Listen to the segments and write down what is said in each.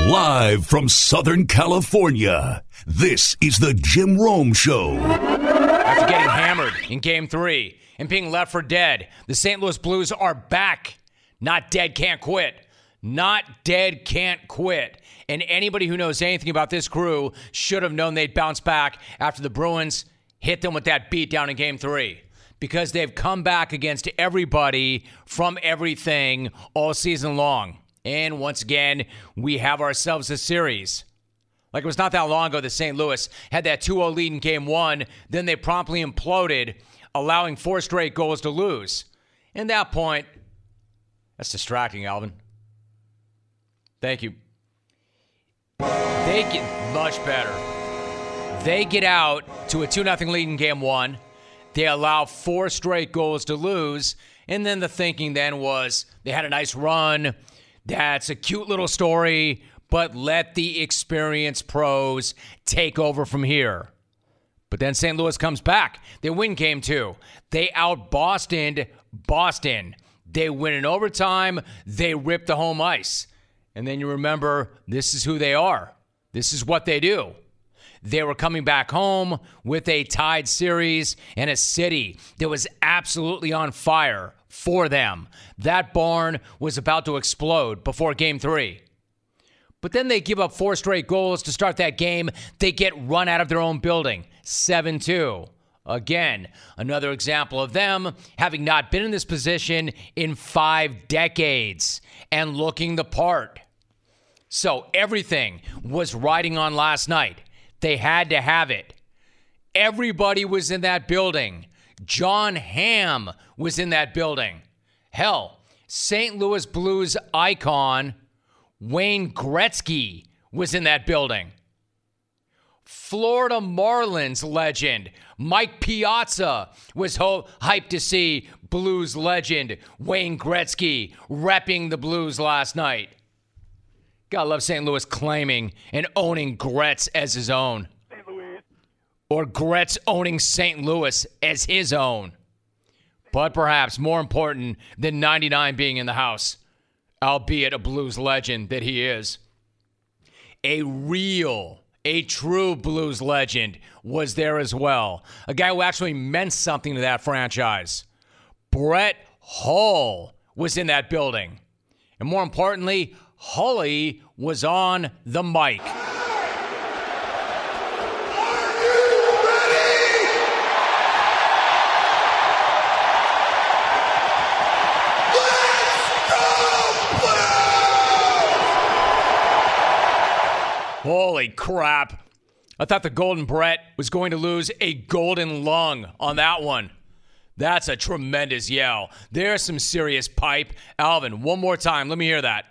Live from Southern California, this is the Jim Rome Show. After getting hammered in Game 3 and being left for dead, the St. Louis Blues are back. Not dead, can't quit. Not dead, can't quit. And anybody who knows anything about this crew should have known they'd bounce back after the Bruins hit them with that beat down in Game 3. Because they've come back against everybody from everything all season long. And once again, we have ourselves a series. Like it was not that long ago that St. Louis had that 2-0 lead in Game 1. Then they promptly imploded, allowing 4 straight goals to lose. And that point, that's distracting, Alvin. Thank you. They get much better. They get out to a 2-0 lead in Game 1. They allow 4 straight goals to lose. And then the thinking then was they had a nice run. That's a cute little story, but let the experienced pros take over from here. But then St. Louis comes back. They win Game 2. They out-Bostoned Boston. They win in overtime. They rip the home ice. And then you remember, this is who they are. This is what they do. They were coming back home with a tied series and a city that was absolutely on fire for them. That barn was about to explode before Game 3. But then they give up 4 straight goals to start that game. They get run out of their own building, 7-2. Again, another example of them having not been in this position in 5 decades and looking the part. So everything was riding on last night. They had to have it. Everybody was in that building. John Hamm was in that building. Hell, St. Louis Blues icon Wayne Gretzky was in that building. Florida Marlins legend Mike Piazza was hyped to see Blues legend Wayne Gretzky repping the Blues last night. Gotta love St. Louis claiming and owning Gretz as his own. St. Louis. Or Gretz owning St. Louis as his own. But perhaps more important than 99 being in the house, albeit a Blues legend that he is, a true Blues legend was there as well. A guy who actually meant something to that franchise. Brett Hull was in that building. And more importantly, Hully was on the mic. Are you ready? Let's go, Blues! Holy crap. I thought the Golden Brett was going to lose a golden lung on that one. That's a tremendous yell. There's some serious pipe. Alvin, one more time. Let me hear that.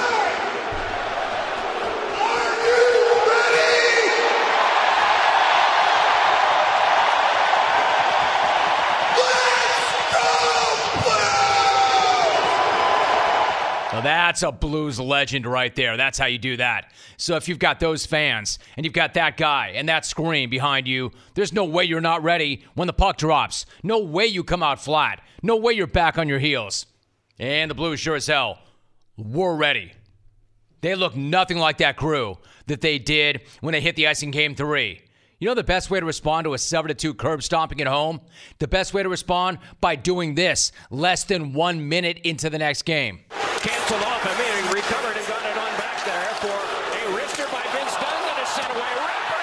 So that's a Blues legend right there. That's how you do that. So if you've got those fans and you've got that guy and that scream behind you, there's no way you're not ready when the puck drops. No way you come out flat. No way you're back on your heels. And the Blues sure as hell were ready. They look nothing like that crew that they did when they hit the ice in Game 3. You know the best way to respond to a 7-2 curb stomping at home? The best way to respond? By doing this less than 1 minute into the next game. Canceled off and being recovered and got it on back there for a wrister by Vince Dunn that is sent away.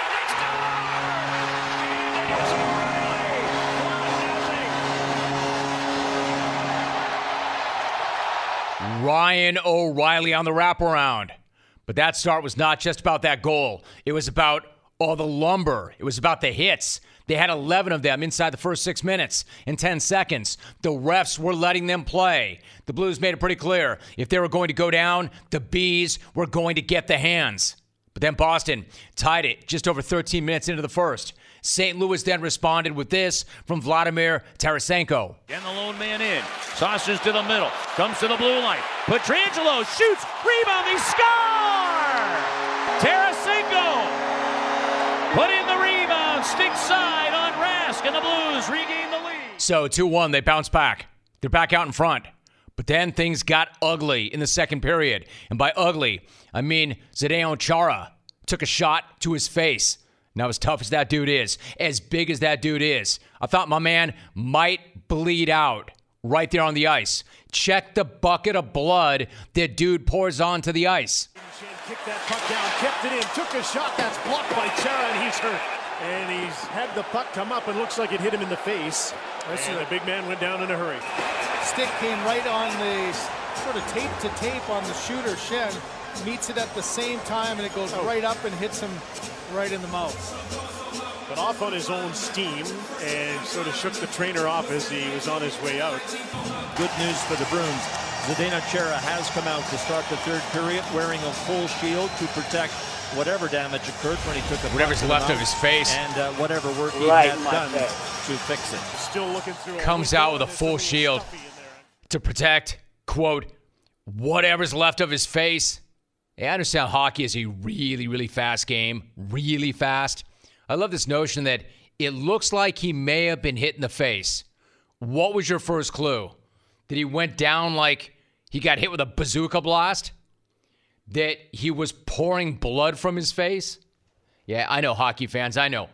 Ryan O'Reilly on the wraparound. But that start was not just about that goal. It was about all the lumber. It was about the hits. They had 11 of them inside the first 6 minutes and 10 seconds. The refs were letting them play. The Blues made it pretty clear. If they were going to go down, the Bees were going to get the hands. But then Boston tied it just over 13 minutes into the first. St. Louis then responded with this from Vladimir Tarasenko. And the lone man in. Sausage to the middle. Comes to the blue line. Pietrangelo shoots. Rebound. They score! Tarasenko put in the rebound. Stick side on Rask. And the Blues regain the lead. So 2-1, they bounce back. They're back out in front. But then things got ugly in the second period. And by ugly, I mean Zdeno Chara took a shot to his face. Now, as tough as that dude is, as big as that dude is, I thought my man might bleed out right there on the ice. Check the bucket of blood that dude pours onto the ice. Kicked that puck down, kept it in, took a shot that's blocked by Chara, and he's hurt. And he's had the puck come up and looks like it hit him in the face. And the big man went down in a hurry. Stick came right on the sort of tape to tape on the shooter, Shen. Meets it at the same time, and it goes right up and hits him right in the mouth. But off on his own steam and sort of shook the trainer off as he was on his way out. Good news for the Bruins. Zdeno Chara has come out to start the third period wearing a full shield to protect whatever damage occurred when he took a whatever's left of his face and whatever work he had done to fix it. Still looking through. Comes out with a full shield to protect, quote, whatever's left of his face. I understand hockey is a really, really fast game. Really fast. I love this notion that it looks like he may have been hit in the face. What was your first clue? That he went down like he got hit with a bazooka blast? That he was pouring blood from his face? Yeah, I know, hockey fans. I know.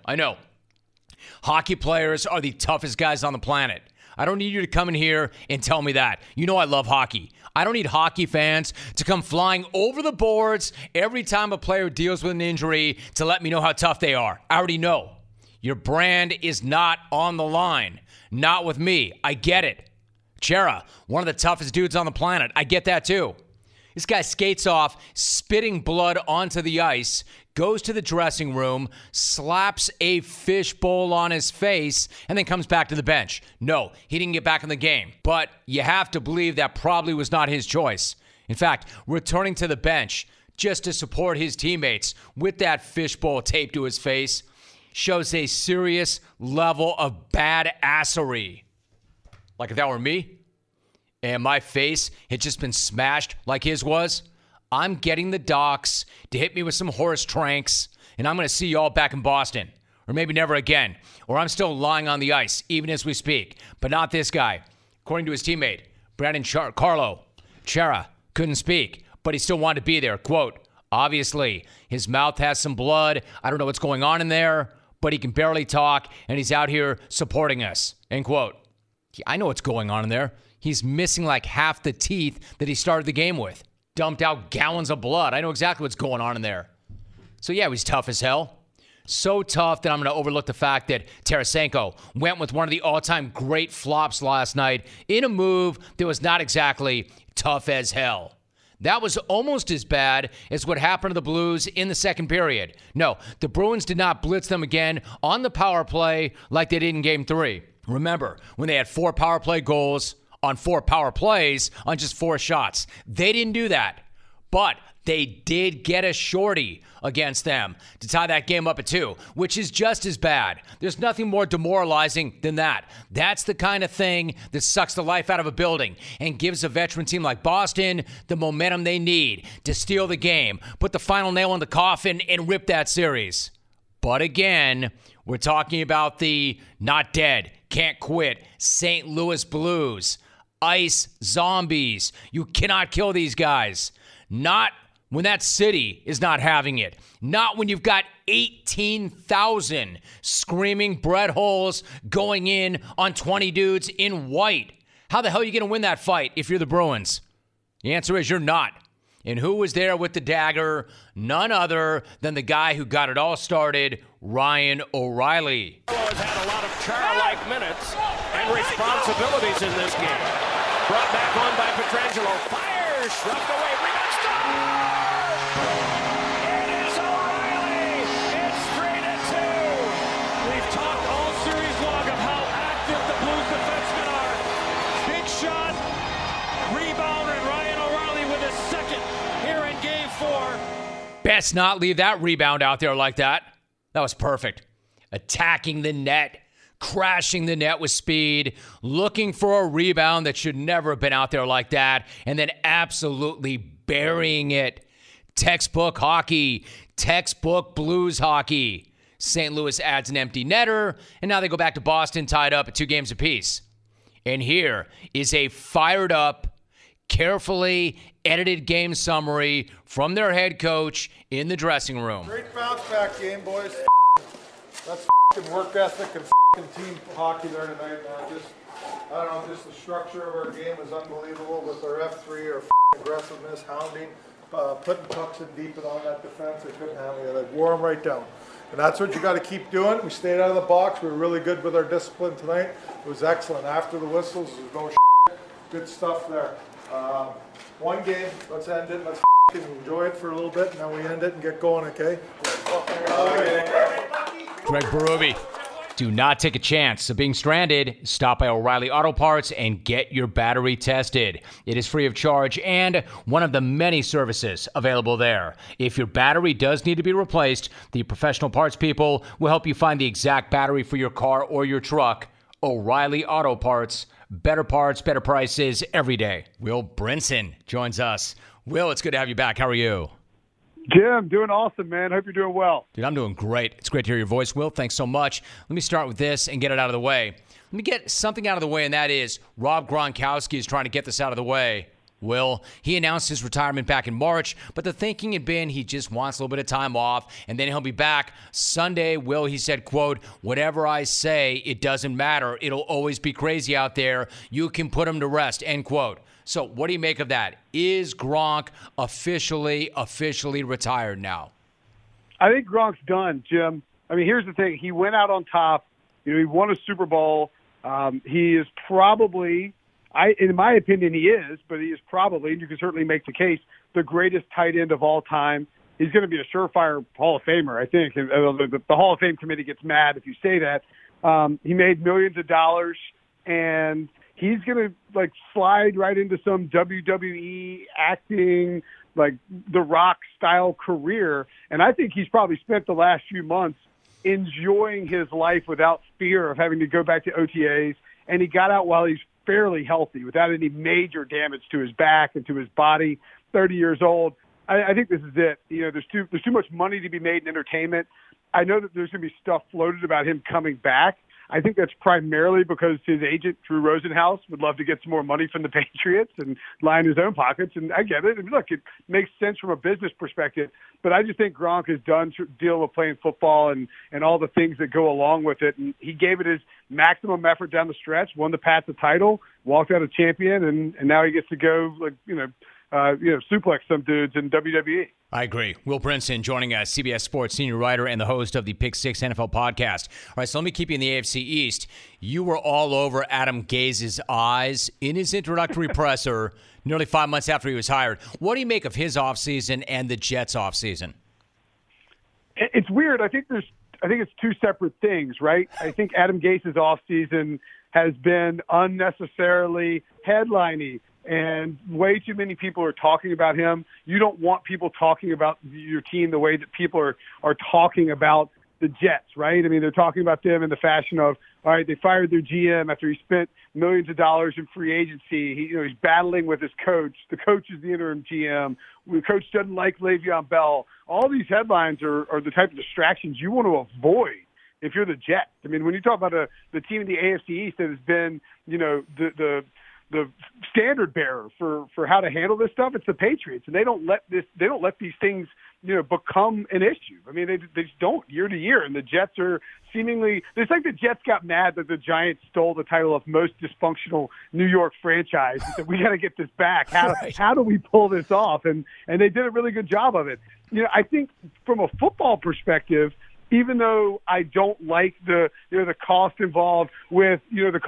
Hockey players are the toughest guys on the planet. I don't need you to come in here and tell me that. You know I love hockey. I don't need hockey fans to come flying over the boards every time a player deals with an injury to let me know how tough they are. I already know. Your brand is not on the line. Not with me. I get it. Chara, one of the toughest dudes on the planet. I get that too. This guy skates off, spitting blood onto the ice, goes to the dressing room, slaps a fishbowl on his face, and then comes back to the bench. No, he didn't get back in the game. But you have to believe that probably was not his choice. In fact, returning to the bench just to support his teammates with that fishbowl taped to his face shows a serious level of badassery. Like if that were me, and my face had just been smashed like his was, I'm getting the docs to hit me with some horse tranks, and I'm going to see y'all back in Boston. Or maybe never again. Or I'm still lying on the ice, even as we speak. But not this guy. According to his teammate, Brandon Carlo, Chara couldn't speak, but he still wanted to be there. Quote, obviously, his mouth has some blood. I don't know what's going on in there, but he can barely talk, and he's out here supporting us. End quote. I know what's going on in there. He's missing like half the teeth that he started the game with. Dumped out gallons of blood. I know exactly what's going on in there. So yeah, he's tough as hell. So tough that I'm going to overlook the fact that Tarasenko went with one of the all-time great flops last night in a move that was not exactly tough as hell. That was almost as bad as what happened to the Blues in the second period. No, the Bruins did not blitz them again on the power play like they did in Game 3. Remember, when they had 4 power play goals on 4 power plays on just 4 shots. They didn't do that. But they did get a shorty against them to tie that game up at 2, which is just as bad. There's nothing more demoralizing than that. That's the kind of thing that sucks the life out of a building and gives a veteran team like Boston the momentum they need to steal the game, put the final nail in the coffin, and rip that series. But again, we're talking about the not dead, can't quit St. Louis Blues. Ice zombies. You cannot kill these guys. Not when that city is not having it. Not when you've got 18,000 screaming bread holes going in on 20 dudes in white. How the hell are you going to win that fight if you're the Bruins? The answer is you're not. And who was there with the dagger? None other than the guy who got it all started, Ryan O'Reilly. Has had a lot of Chara-like minutes and responsibilities in this game. Brought back on by Pietrangelo. Fires, shrugged away. Rebound, score! It is O'Reilly. It's 3-2. We've talked all series long of how active the Blues defensemen are. Big shot, rebound, and Ryan O'Reilly with his second here in Game 4. Best not leave that rebound out there like that. That was perfect. Attacking the net, crashing the net with speed, looking for a rebound that should never have been out there like that, and then absolutely burying it. Textbook hockey, textbook Blues hockey. St. Louis adds an empty netter, and now they go back to Boston tied up at 2 games apiece. And here is a fired up, carefully edited game summary from their head coach in the dressing room. Great bounce back game, boys. That's work ethic and team hockey there tonight, man. I don't know, just the structure of our game is unbelievable with our F3, our aggressiveness, hounding, putting pucks in deep and on that defense. They couldn't handle it. They wore them right down. And that's what you got to keep doing. We stayed out of the box. We were really good with our discipline tonight. It was excellent. After the whistles, there's no good stuff there. One game, let's end it. Let's enjoy it for a little bit, and then we end it and get going, okay? Greg Berube. Do not take a chance of being stranded. Stop by O'Reilly Auto Parts and get your battery tested. It is free of charge and one of the many services available there. If your battery does need to be replaced, the professional parts people will help you find the exact battery for your car or your truck. O'Reilly Auto Parts. Better parts, better prices every day. Will Brinson joins us. Will, it's good to have you back. How are you? Jim, doing awesome, man. Hope you're doing well. Dude, I'm doing great. It's great to hear your voice, Will. Thanks so much. Let me start with this and get it out of the way. Let me get something out of the way, and that is Rob Gronkowski is trying to get this out of the way. Will, he announced his retirement back in March, but the thinking had been he just wants a little bit of time off, and then he'll be back Sunday. Will, he said, quote, "Whatever I say, it doesn't matter. It'll always be crazy out there. You can put him to rest," end quote. So what do you make of that? Is Gronk officially retired now? I think Gronk's done, Jim. I mean, here's the thing. He went out on top. You know, he won a Super Bowl. He is probably, in my opinion, he is, but he is probably, and you can certainly make the case, the greatest tight end of all time. He's going to be a surefire Hall of Famer, I think. The Hall of Fame committee gets mad if you say that. He made millions of dollars, and he's going to slide right into some WWE acting, The Rock style career. And I think he's probably spent the last few months enjoying his life without fear of having to go back to OTAs. And he got out while he's fairly healthy without any major damage to his back and to his body. 30 years old. I think this is it. You know, there's too much money to be made in entertainment. I know that there's going to be stuff floated about him coming back. I think that's primarily because his agent, Drew Rosenhaus, would love to get some more money from the Patriots and line his own pockets. And I get it. And look, it makes sense from a business perspective. But I just think Gronk is done to deal with playing football and all the things that go along with it. And he gave it his maximum effort down the stretch, won the Pats a title, walked out a champion, and now he gets to go, suplex some dudes in WWE. I agree. Will Brinson joining us, CBS Sports senior writer and the host of the Pick 6 NFL podcast. All right, so let me keep you in the AFC East. You were all over Adam Gase's eyes in his introductory presser nearly 5 months after he was hired. What do you make of his offseason and the Jets' offseason? It's weird. I think it's two separate things, right? I think Adam Gase's offseason has been unnecessarily headliney. And way too many people are talking about him. You don't want people talking about your team the way that people are talking about the Jets, right? I mean, they're talking about them in the fashion of, all right, they fired their GM after he spent millions of dollars in free agency. He's battling with his coach. The coach is the interim GM. The coach doesn't like Le'Veon Bell. All these headlines are the type of distractions you want to avoid if you're the Jets. I mean, when you talk about the team in the AFC East that has been, the standard bearer for how to handle this stuff, it's the Patriots, and they don't let these things become an issue. I mean, they just don't year to year, and the Jets are seemingly, it's like the Jets got mad that the Giants stole the title of most dysfunctional New York franchise and said, we got to get this back. How do we pull this off? And they did a really good job of it. I think from a football perspective, even though I don't like the cost involved with Le'Veon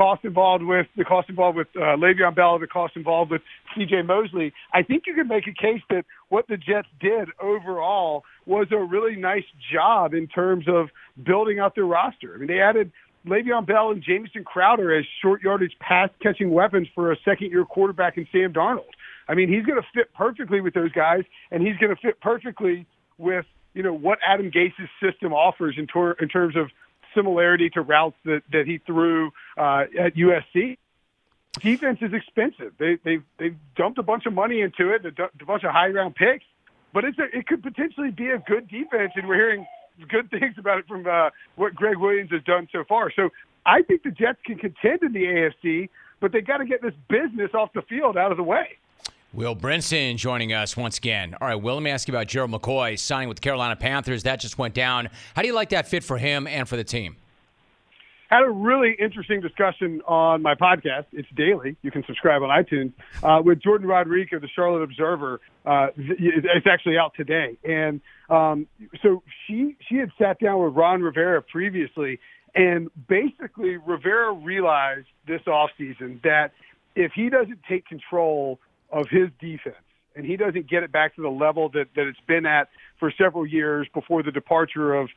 Bell, the cost involved with C.J. Mosley, I think you can make a case that what the Jets did overall was a really nice job in terms of building out their roster. I mean, they added Le'Veon Bell and Jamison Crowder as short yardage pass catching weapons for a second-year quarterback in Sam Darnold. I mean, he's going to fit perfectly with those guys, and he's going to fit perfectly with what Adam Gase's system offers in terms of similarity to routes that he threw at USC. Defense is expensive. They've dumped a bunch of money into it, a bunch of high-round picks, but it could potentially be a good defense, and we're hearing good things about it from what Greg Williams has done so far. So I think the Jets can contend in the AFC, but they got to get this business off the field out of the way. Will Brinson joining us once again. All right, Will, let me ask you about Gerald McCoy signing with the Carolina Panthers. That just went down. How do you like that fit for him and for the team? Had a really interesting discussion on my podcast. It's daily. You can subscribe on iTunes with Jordan Rodriguez of the Charlotte Observer. It's actually out today. And so she had sat down with Ron Rivera previously, and basically Rivera realized this offseason that if he doesn't take control of his defense and he doesn't get it back to the level that it's been at for several years before the departure of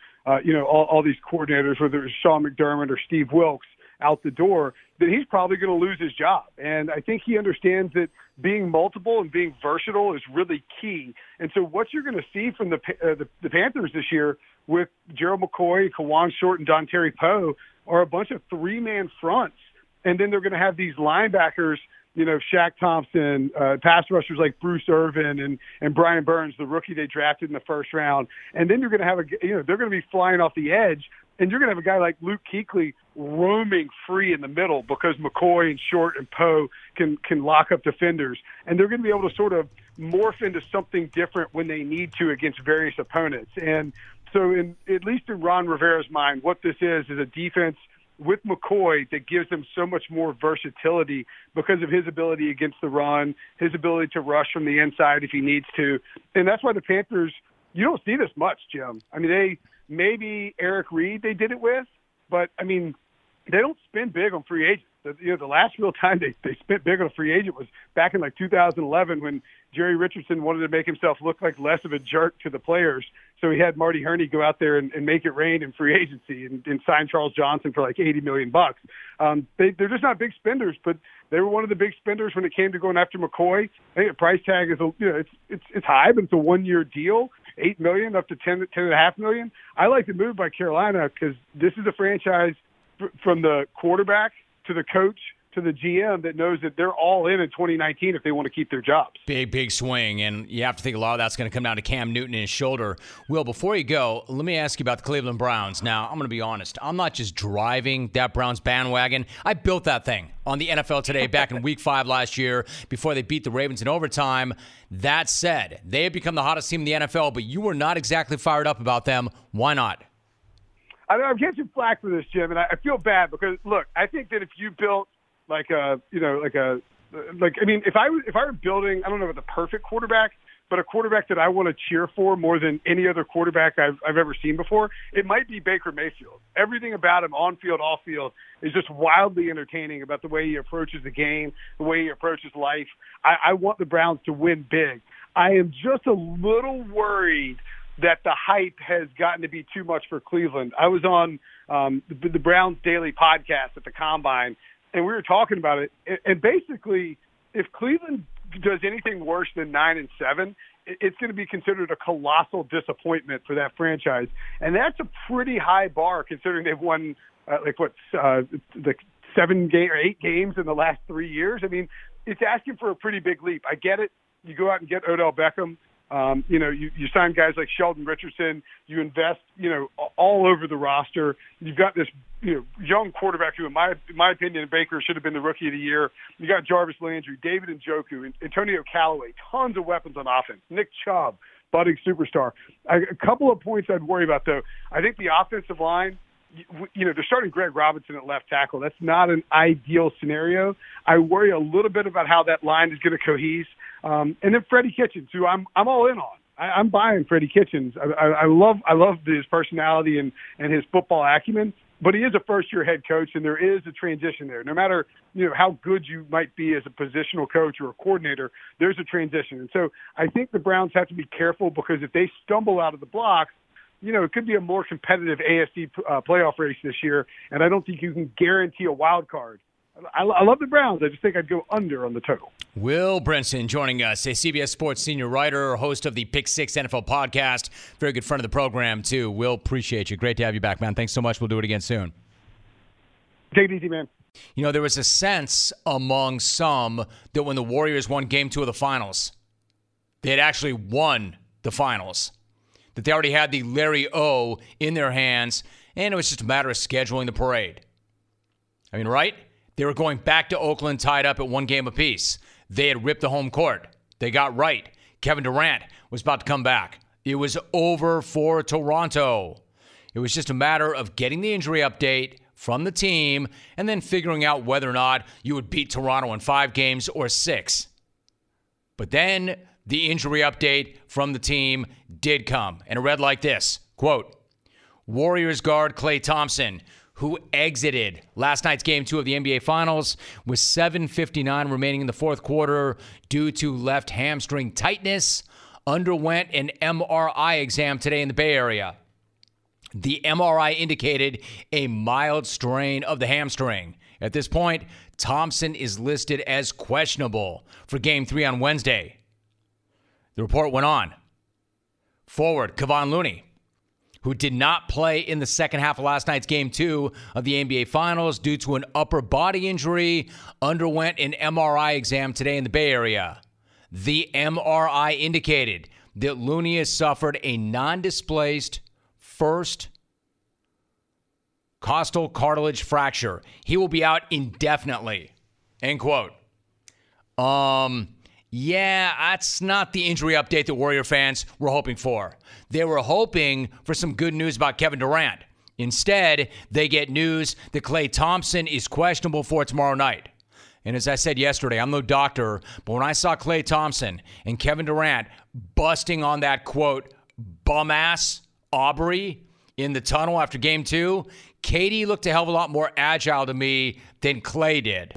all these coordinators, whether it's Sean McDermott or Steve Wilkes out the door, then he's probably going to lose his job. And I think he understands that being multiple and being versatile is really key. And so what you're going to see from the Panthers this year with Gerald McCoy, Kawan Short, and Dontari Poe are a bunch of three-man fronts. And then they're going to have these linebackers, Shaq Thompson, pass rushers like Bruce Irvin and Brian Burns, the rookie they drafted in the first round. And then you're going to have they're going to be flying off the edge, and you're going to have a guy like Luke Kuechly roaming free in the middle because McCoy and Short and Poe can lock up defenders. And they're going to be able to sort of morph into something different when they need to against various opponents. And so at least in Ron Rivera's mind, what this is a defense with McCoy that gives them so much more versatility because of his ability against the run, his ability to rush from the inside if he needs to. And that's why the Panthers, you don't see this much, Jim. I mean, maybe Eric Reed they did it with, but, I mean, they don't spend big on free agents. The last real time they spent big on a free agent was back in like 2011 when Jerry Richardson wanted to make himself look like less of a jerk to the players. So he had Marty Herney go out there and make it rain in free agency and sign Charles Johnson for like $80 million. They're just not big spenders, but they were one of the big spenders when it came to going after McCoy. I think the price tag is it's high, but it's a 1-year deal, $8 million up to $10.5 million. I like the move by Carolina because this is a franchise from the quarterback to the coach to the GM that knows that they're all in 2019 if they want to keep their jobs. Big swing, and you have to think a lot of that's going to come down to Cam Newton and his shoulder. Will, before you go, let me ask you about the Cleveland Browns. Now, I'm going to be honest. I'm not just driving that Browns bandwagon. I built that thing on the NFL Today back in Week 5 last year before they beat the Ravens in overtime. That said, they have become the hottest team in the NFL, but you were not exactly fired up about them. Why not? I'm getting some flack for this, Jim, and I feel bad because, look, I think that if you built if I were building, I don't know about the perfect quarterback, but a quarterback that I want to cheer for more than any other quarterback I've ever seen before, it might be Baker Mayfield. Everything about him, on field, off field, is just wildly entertaining about the way he approaches the game, the way he approaches life. I want the Browns to win big. I am just a little worried that the hype has gotten to be too much for Cleveland. I was on the Browns Daily podcast at the Combine, and we were talking about it. And basically, if Cleveland does anything worse than 9-7, it's going to be considered a colossal disappointment for that franchise. And that's a pretty high bar considering they've won, 7 or 8 games in the last 3 years. I mean, it's asking for a pretty big leap. I get it. You go out and get Odell Beckham. You sign guys like Sheldon Richardson. You invest, all over the roster. You've got this, young quarterback who, in my opinion, Baker should have been the Rookie of the Year. You got Jarvis Landry, David Njoku, Antonio Callaway, tons of weapons on offense. Nick Chubb, budding superstar. A couple of points I'd worry about, though. I think the offensive line, they're starting Greg Robinson at left tackle. That's not an ideal scenario. I worry a little bit about how that line is going to cohese. And then Freddie Kitchens, who I'm all in on. I'm buying Freddie Kitchens. I love his personality and his football acumen, but he is a first-year head coach, and there is a transition there. No matter how good you might be as a positional coach or a coordinator, there's a transition. And so I think the Browns have to be careful because if they stumble out of the blocks, it could be a more competitive AFC playoff race this year, and I don't think you can guarantee a wild card. I love the Browns. I just think I'd go under on the total. Will Brinson joining us, a CBS Sports senior writer, host of the Pick 6 NFL podcast. Very good friend of the program, too. Will, appreciate you. Great to have you back, man. Thanks so much. We'll do it again soon. Take it easy, man. There was a sense among some that when the Warriors won Game 2 of the finals, they had actually won the finals, that they already had the Larry O in their hands, and it was just a matter of scheduling the parade. I mean, right? They were going back to Oakland tied up at 1 game apiece. They had ripped the home court. They got right. Kevin Durant was about to come back. It was over for Toronto. It was just a matter of getting the injury update from the team and then figuring out whether or not you would beat Toronto in 5 games or 6. But then the injury update from the team did come, and it read like this, quote, Warriors guard Klay Thompson, who exited last night's Game 2 of the NBA Finals with 7:59 remaining in the fourth quarter due to left hamstring tightness, underwent an MRI exam today in the Bay Area. The MRI indicated a mild strain of the hamstring. At this point, Thompson is listed as questionable for Game 3 on Wednesday. The report went on. Forward, Kevon Looney, who did not play in the second half of last night's Game 2 of the NBA Finals due to an upper body injury, underwent an MRI exam today in the Bay Area. The MRI indicated that Looney has suffered a non-displaced first costal cartilage fracture. He will be out indefinitely. End quote. Yeah, that's not the injury update that Warrior fans were hoping for. They were hoping for some good news about Kevin Durant. Instead, they get news that Klay Thompson is questionable for tomorrow night. And as I said yesterday, I'm no doctor, but when I saw Klay Thompson and Kevin Durant busting on that, quote, bum-ass Aubrey in the tunnel after Game 2, KD looked a hell of a lot more agile to me than Klay did.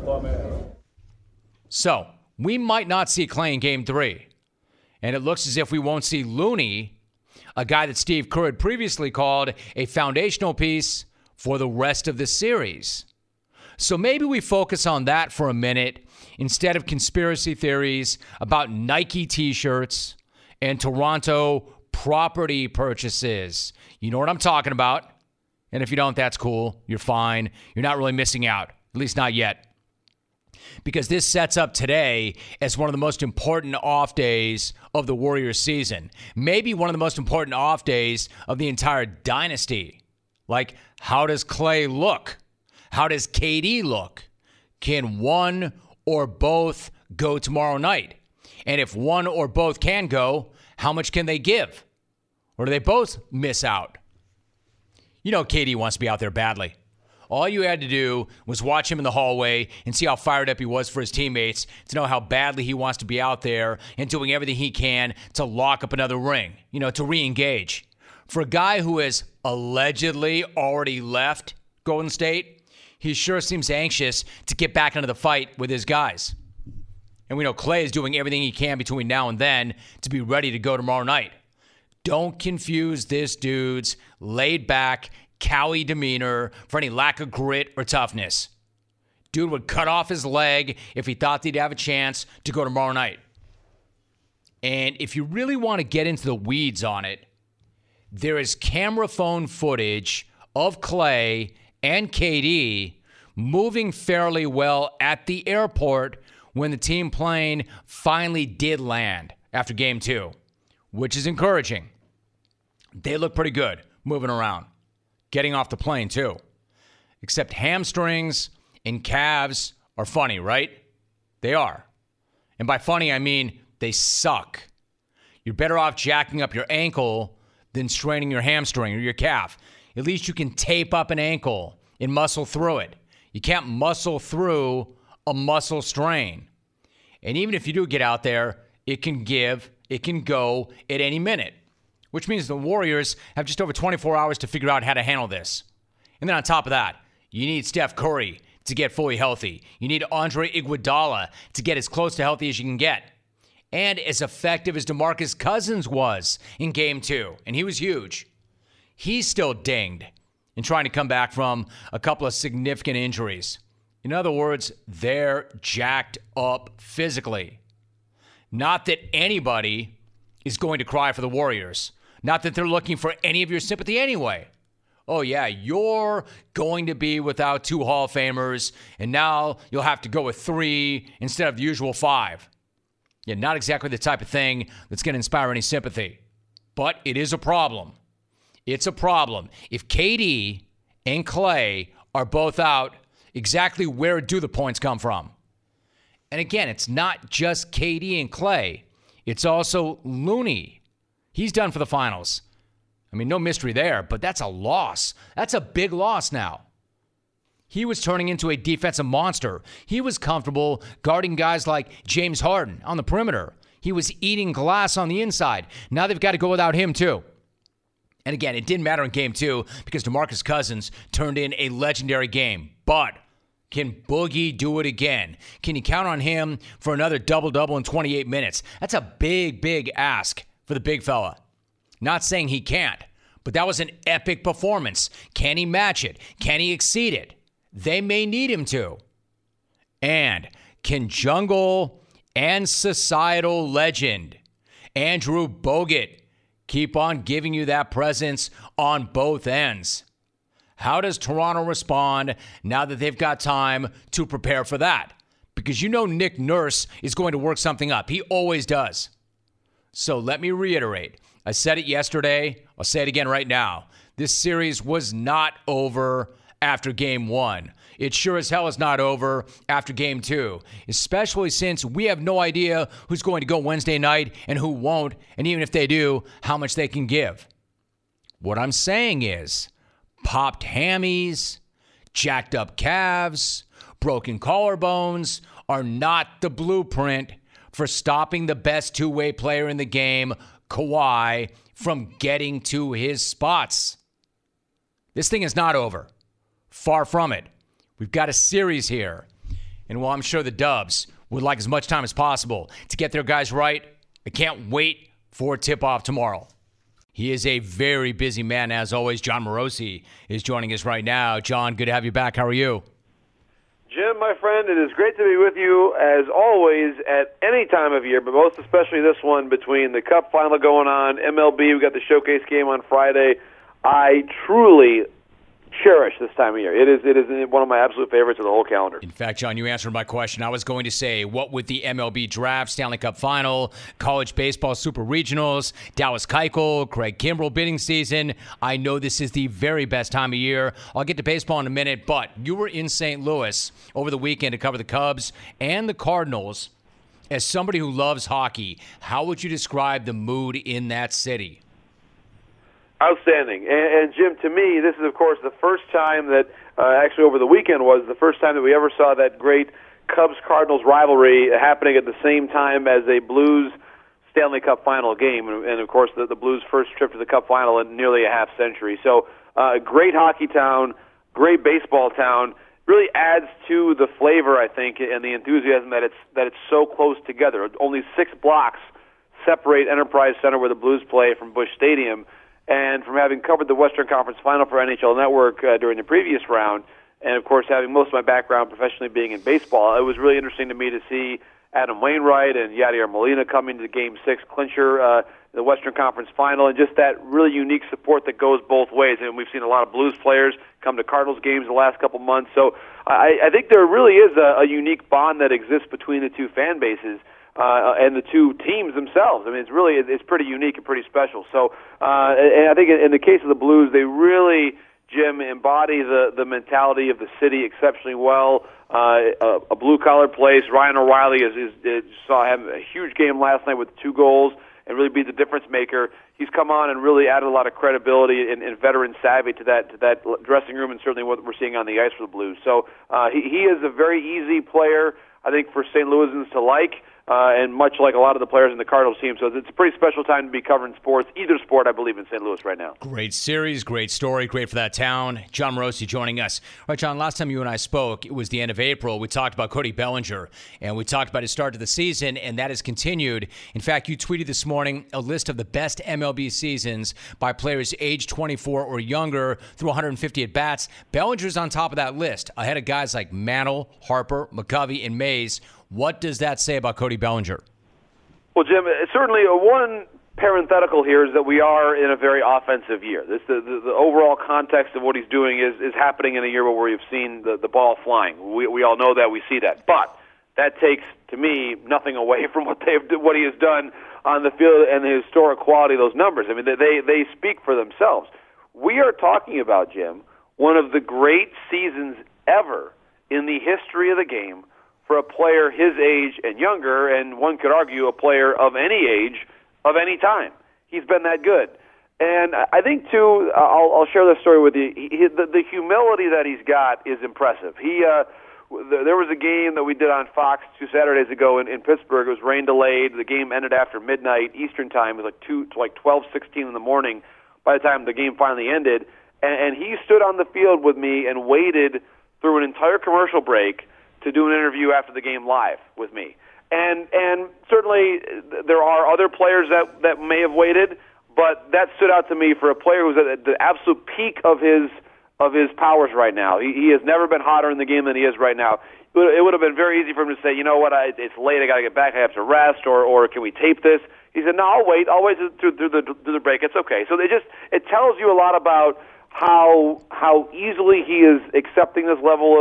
So, we might not see Klay in Game 3. And it looks as if we won't see Looney, a guy that Steve Kerr had previously called a foundational piece for the rest of the series. So maybe we focus on that for a minute instead of conspiracy theories about Nike t-shirts and Toronto property purchases. You know what I'm talking about. And if you don't, that's cool. You're fine. You're not really missing out, at least not yet. Because this sets up today as one of the most important off days of the Warriors season. Maybe one of the most important off days of the entire dynasty. Like, how does Klay look? How does KD look? Can one or both go tomorrow night? And if one or both can go, how much can they give? Or do they both miss out? You know KD wants to be out there badly. All you had to do was watch him in the hallway and see how fired up he was for his teammates to know how badly he wants to be out there and doing everything he can to lock up another ring, to re-engage. For a guy who has allegedly already left Golden State, he sure seems anxious to get back into the fight with his guys. And we know Klay is doing everything he can between now and then to be ready to go tomorrow night. Don't confuse this dude's laid-back, cowy demeanor for any lack of grit or toughness. Dude would cut off his leg if he thought he'd have a chance to go tomorrow night. And if you really want to get into the weeds on it, there is camera phone footage of Klay and KD moving fairly well at the airport when the team plane finally did land after Game 2, which is encouraging. They look pretty good moving around. Getting off the plane, too. Except hamstrings and calves are funny, right? They are. And by funny, I mean they suck. You're better off jacking up your ankle than straining your hamstring or your calf. At least you can tape up an ankle and muscle through it. You can't muscle through a muscle strain. And even if you do get out there, it can go at any minute. Which means the Warriors have just over 24 hours to figure out how to handle this. And then on top of that, you need Steph Curry to get fully healthy. You need Andre Iguodala to get as close to healthy as you can get. And as effective as DeMarcus Cousins was in Game 2, and he was huge, he's still dinged in trying to come back from a couple of significant injuries. In other words, they're jacked up physically. Not that anybody is going to cry for the Warriors. Not that they're looking for any of your sympathy anyway. Oh, yeah, you're going to be without 2 Hall of Famers, and now you'll have to go with 3 instead of the usual 5. Yeah, not exactly the type of thing that's going to inspire any sympathy. But it is a problem. It's a problem. If KD and Klay are both out, exactly where do the points come from? And again, it's not just KD and Klay. It's also Looney. He's done for the finals. I mean, no mystery there, but that's a loss. That's a big loss now. He was turning into a defensive monster. He was comfortable guarding guys like James Harden on the perimeter. He was eating glass on the inside. Now they've got to go without him, too. And again, it didn't matter in Game 2 because DeMarcus Cousins turned in a legendary game. But can Boogie do it again? Can you count on him for another double-double in 28 minutes? That's a big, big ask for the big fella. Not saying he can't, but that was an epic performance. Can he match it? Can he exceed it? They may need him to. And can jungle and societal legend Andrew Bogut keep on giving you that presence on both ends? How does Toronto respond now that they've got time to prepare for that? Because you know Nick Nurse is going to work something up. He always does. So let me reiterate. I said it yesterday. I'll say it again right now. This series was not over after Game 1. It sure as hell is not over after Game 2, especially since we have no idea who's going to go Wednesday night and who won't, and even if they do, how much they can give. What I'm saying is popped hammies, jacked up calves, broken collarbones are not the blueprint for stopping the best two-way player in the game, Kawhi, from getting to his spots. This thing is not over. Far from it. We've got a series here. And while I'm sure the Dubs would like as much time as possible to get their guys right, I can't wait for tip-off tomorrow. He is a very busy man, as always. Jon Morosi is joining us right now. John, good to have you back. How are you? Jim, my friend, it is great to be with you, as always, at any time of year, but most especially this one between the Cup final going on, MLB, we got the showcase game on Friday. I truly cherish this time of year. It is one of my absolute favorites of the whole calendar. In fact, John, you answered my question. I was going to say, what with the MLB draft, Stanley Cup final, college baseball super regionals, Dallas Keuchel, Craig Kimbrell bidding season, I know this is the very best time of year. I'll get to baseball in a minute, but you were in St. Louis over the weekend to cover the Cubs and the Cardinals. As somebody who loves hockey, how would you describe the mood in that city? Outstanding. And Jim, to me, this is, of course, the first time that, actually over the weekend was the first time that we ever saw that great Cubs-Cardinals rivalry happening at the same time as a Blues Stanley Cup final game. And of course, the Blues' first trip to the Cup final in nearly a half century. So, great hockey town, great baseball town. Really adds to the flavor, I think, and the enthusiasm that it's so close together. Only 6 blocks separate Enterprise Center, where the Blues play, from Busch Stadium. And from having covered the Western Conference Final for NHL Network during the previous round, and of course having most of my background professionally being in baseball, it was really interesting to me to see Adam Wainwright and Yadier Molina coming to the Game 6 clincher, the Western Conference Final, and just that really unique support that goes both ways. And we've seen a lot of Blues players come to Cardinals games the last couple months. So I think there really is a unique bond that exists between the two fan bases. And the two teams themselves. I mean, it's pretty unique and pretty special. So, and I think in the case of the Blues, they really, Jim, embody the mentality of the city exceptionally well. A blue-collar place. Ryan O'Reilly saw him a huge game last night with 2 goals and really be the difference maker. He's come on and really added a lot of credibility and veteran savvy to that dressing room, and certainly what we're seeing on the ice for the Blues. So he is a very easy player, I think, for St. Louisans to like. And much like a lot of the players in the Cardinals team. So it's a pretty special time to be covering sports, either sport, I believe, in St. Louis right now. Great series, great story, great for that town. Jon Morosi joining us. All right, John, last time you and I spoke, it was the end of April. We talked about Cody Bellinger, and we talked about his start to the season, and that has continued. In fact, you tweeted this morning a list of the best MLB seasons by players age 24 or younger through 150 at-bats. Bellinger's on top of that list, ahead of guys like Mantle, Harper, McCovey, and Mays. What does that say about Cody Bellinger? Well, Jim, certainly one parenthetical here is that we are in a very offensive year. The overall context of what he's doing is happening in a year where we've seen the ball flying. We all know that. We see that. But that takes, to me, nothing away from what he has done on the field and the historic quality of those numbers. I mean, they speak for themselves. We are talking about, Jim, one of the great seasons ever in the history of the game for a player his age and younger, and one could argue a player of any age, of any time. He's been that good. And I think, too, I'll share this story with you. The humility that he's got is impressive. There was a game that we did on Fox 2 Saturdays ago in Pittsburgh. It was rain delayed. The game ended after midnight Eastern time. It was like 12:16 in the morning by the time the game finally ended. And he stood on the field with me and waited through an entire commercial break to do an interview after the game live with me. And certainly there are other players that may have waited, but that stood out to me for a player who's at the absolute peak of his powers right now. He has never been hotter in the game than he is right now. It would have been very easy for him to say, you know what, it's late, I got to get back, I have to rest, or can we tape this? He said, no, I'll wait through the break. It's okay. So it tells you a lot about how easily he is accepting this level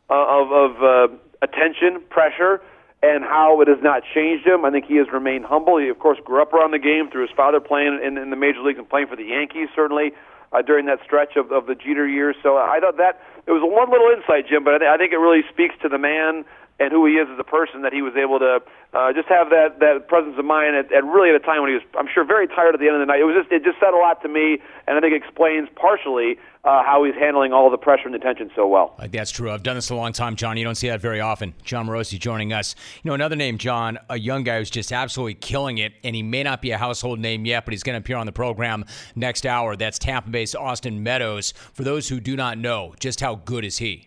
of attention, pressure, and how it has not changed him. I think he has remained humble. He, of course, grew up around the game through his father playing in the major leagues and playing for the Yankees, certainly, during that stretch of the Jeter years. So I thought that it was one little insight, Jim, but I think it really speaks to the man and who he is as a person, that he was able to just have that presence of mind at really at a time when he was, I'm sure, very tired at the end of the night. It just said a lot to me, and I think it explains partially how he's handling all the pressure and the tension so well. That's true. I've done this a long time, John. You don't see that very often. Jon Morosi joining us. You know, another name, John, a young guy who's just absolutely killing it, and he may not be a household name yet, but he's going to appear on the program next hour. That's Tampa Bay's Austin Meadows. For those who do not know, just how good is he?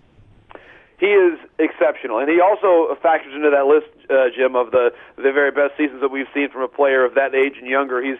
He is exceptional, and he also factors into that list, Jim, of the very best seasons that we've seen from a player of that age and younger. He's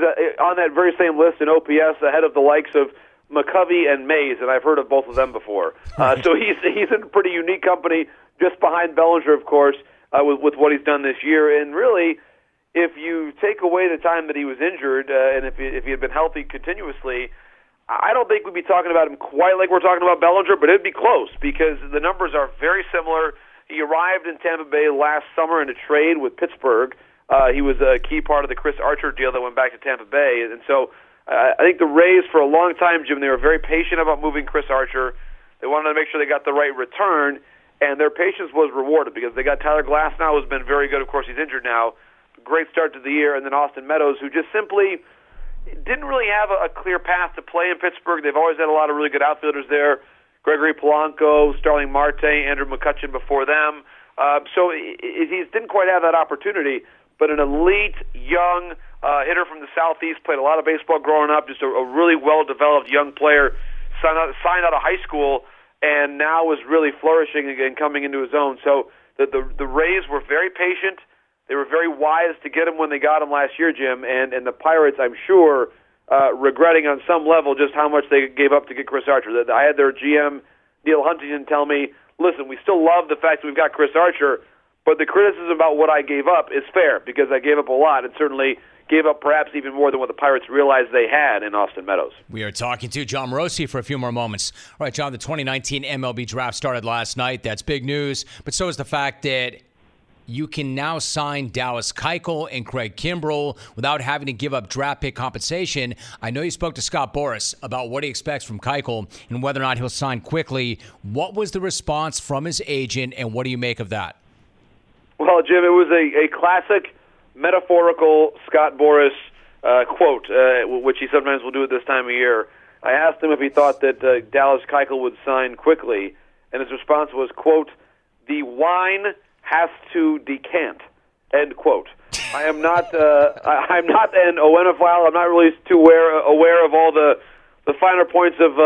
on that very same list in OPS, ahead of the likes of McCovey and Mays, and I've heard of both of them before. So he's in pretty unique company, just behind Bellinger, of course, with what he's done this year. And really, if you take away the time that he was injured, and if he had been healthy continuously, I don't think we'd be talking about him quite like we're talking about Bellinger, but it'd be close because the numbers are very similar. He arrived in Tampa Bay last summer in a trade with Pittsburgh. He was a key part of the Chris Archer deal that went back to Tampa Bay. And so I think the Rays, for a long time, Jim, they were very patient about moving Chris Archer. They wanted to make sure they got the right return, and their patience was rewarded because they got Tyler Glasnow, who's been very good. Of course, he's injured now. Great start to the year. And then Austin Meadows, who just simply didn't really have a clear path to play in Pittsburgh. They've always had a lot of really good outfielders there. Gregory Polanco, Starling Marte, Andrew McCutchen before them. So he didn't quite have that opportunity, but an elite, young hitter from the Southeast, played a lot of baseball growing up, just a really well-developed young player, signed out of high school, and now is really flourishing and coming into his own. So the Rays were very patient. They were very wise to get him when they got him last year, Jim, and the Pirates, I'm sure, regretting on some level just how much they gave up to get Chris Archer. I had their GM, Neil Huntington, tell me, listen, we still love the fact that we've got Chris Archer, but the criticism about what I gave up is fair because I gave up a lot and certainly gave up perhaps even more than what the Pirates realized they had in Austin Meadows. We are talking to Jon Morosi for a few more moments. All right, John, the 2019 MLB draft started last night. That's big news, but so is the fact that you can now sign Dallas Keuchel and Craig Kimbrell without having to give up draft pick compensation. I know you spoke to Scott Boras about what he expects from Keuchel and whether or not he'll sign quickly. What was the response from his agent, and what do you make of that? Well, Jim, it was a classic metaphorical Scott Boras quote, which he sometimes will do at this time of year. I asked him if he thought that Dallas Keuchel would sign quickly, and his response was, quote, "The wine has to decant," end quote. I am not I'm not an oenophile. I'm not really too aware of all the finer points of